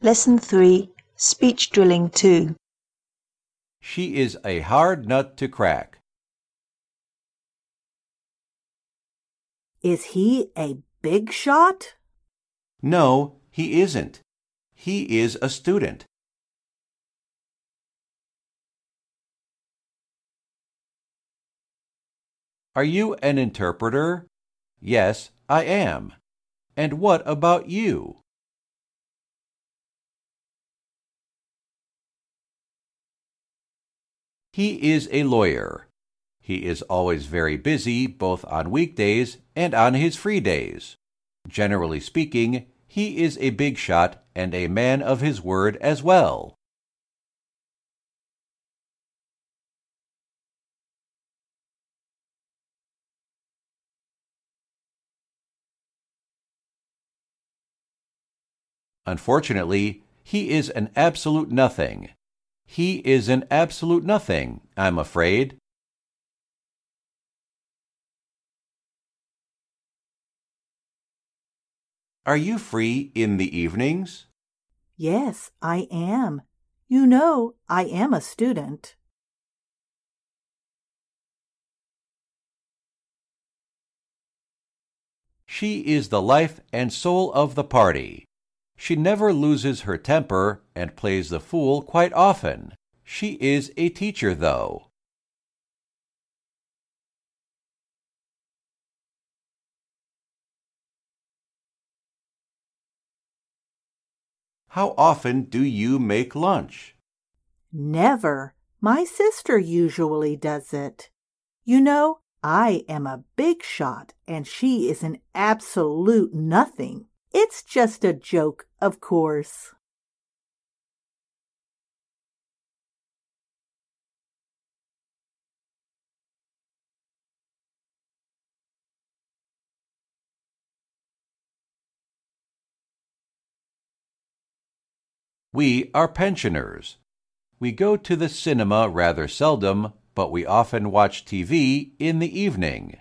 Lesson 3, Speech Drilling 2. She is a hard nut to crack. Is he a big shot? No, he isn't. He is a student. Are you an interpreter? Yes, I am. And what about you? He is a lawyer. He is always very busy both on weekdays and on his free days. Generally speaking, he is a big shot and a man of his word as well. Unfortunately, he is an absolute nothing. He is an absolute nothing, I'm afraid. Are you free in the evenings? Yes, I am. You know, I am a student. She is the life and soul of the party. She never loses her temper and plays the fool quite often. She is a teacher, though. How often do you make lunch? Never. My sister usually does it. You know, I am a big shot and she is an absolute nothing. It's just a joke, of course. We are pensioners. We go to the cinema rather seldom, but we often watch TV in the evening.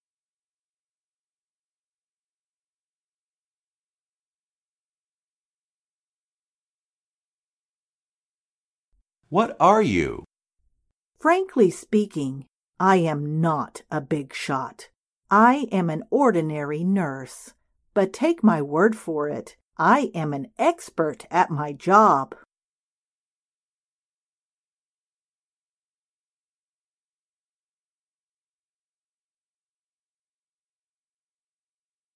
What are you? Frankly speaking, I am not a big shot. I am an ordinary nurse. But take my word for it, I am an expert at my job.